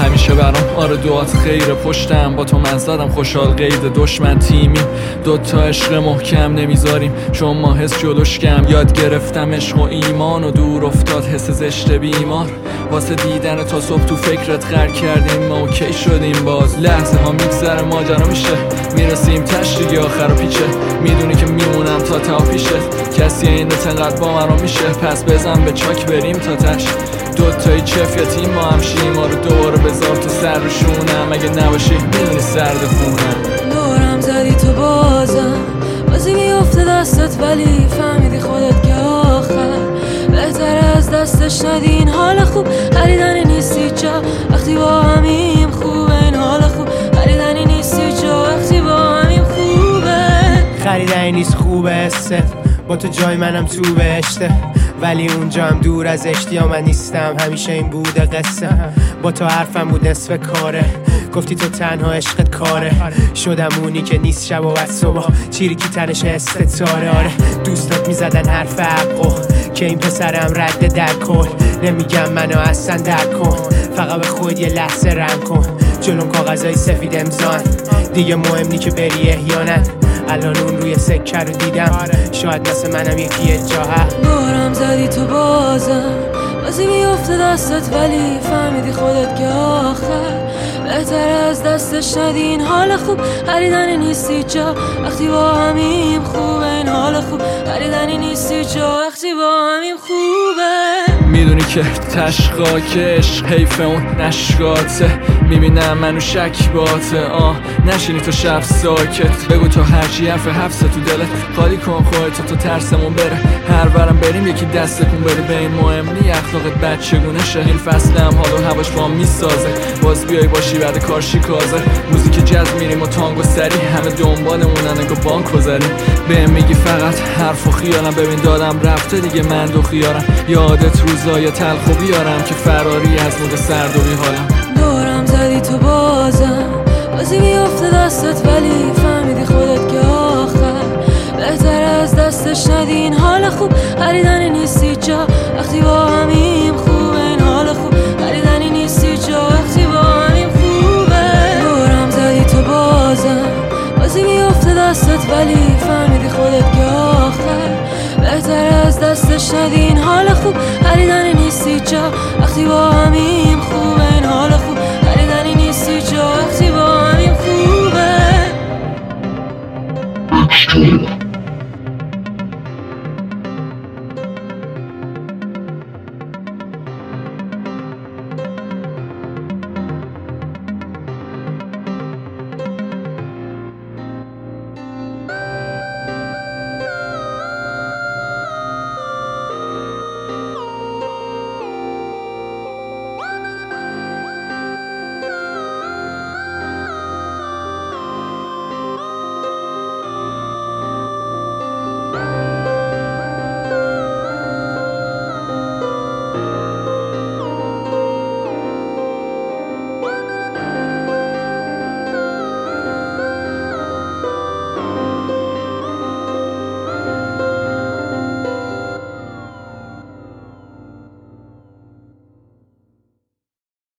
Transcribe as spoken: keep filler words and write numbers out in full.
همیشه برام آره دعات خیره پشتم با تو من زدم خوشحال قید دشمن تیمی دوتا عشق محکم نمیذاریم چون ما حس جلوش کم یاد گرفتم عشق و ایمان و دور افتاد حس زشت بیمار واسه دیدن تا صبح تو فکرت غرق کردیم ما اوکی شدیم باز لحظه ها میگذره ماجرا میشه میرسیم تش دیگه آخر و پیچه میدونی که میمونم تا تا پیشت کسی این تنقدر با من رو میشه پس بزن به چاک بریم تا تش دوتایی چفیتیم ما همشیم ما رو دوباره بذار تو سر روشونم اگه نباشی میدونی سرد خونم دورم زدی تو بازم بازی میفته دستت ولی فهمیدی خودت که آخر بهتر از دستش ندی این حال خوب خریدنی نیستی جا وقتی با همیم خوبه این حال خوب خریدنی نیستی جا وقتی با همیم خوبه خریدنی نیست خوبه است با تو جای منم تو بهشته ولی اونجا هم دور از اشتیا من نیستم همیشه این بوده قصه با تو حرفم بود نصف کاره گفتی تو تنها عشقت کاره شدم اونی که نیست شب و بس صبح چیری کی تنش استتاره آره دوستات میزدن حرف حقو که این پسرم رد در کن نمیگم منو اصلا در کن فقط به خود یه لحظه رم کن جلوم کاغذای سفید امضان دیگه مهم نی که بری احیانا الان اون روی سکه رو دیدم شاید مثل منم یکی جاها دورم زدی تو بازم بازی میفته دستت ولی فهمیدی خودت که آخر بهتر از دستش ندی این حال خوب خریدنی نیستی جا وقتی با همیم خوبه این حال خوب خریدنی نیستی جا وقتی با همیم خوبه میدونی که تشقاکش حیف اون نشکاته میبینم منو شک باته آه نشینی تو شب ساکت بگو تو هرچی حرف حفظه تو دلت خالی کن خواهی تو ترسمون بره هر ورم بریم یکی دستکون بره به این مهم نی اخلاقت بچگونه شه این فصل هم حال و هواش با هم میسازه باز بیای باشی بعد کار شیکازه موزیک جاز میریم و تانگو سری همه دنبالمونن اگه بانک بزنیم بهم میگی فقط حرف و خیالم ببین دادم رفته دیگه من دو خیارم یادت روزای تلخ و بیارم که فراری از مود سرد و بیحالم دورم زدی تو بازم بازی میفته دستت ولی فهمیدی خودت که آخر بهتر از دستش ندی این حال خوب خریدنی نیستی جا وقتی با همیم خوبه این حال خوب خریدنی نیستی جا وقتی با همیم خوبه دورم زدی تو بازم بازی میفته دستت ولی فهمیدی خودت که آخر بهتر از دستش ندی این حال خوب خریدنی نیستی جا وقتی با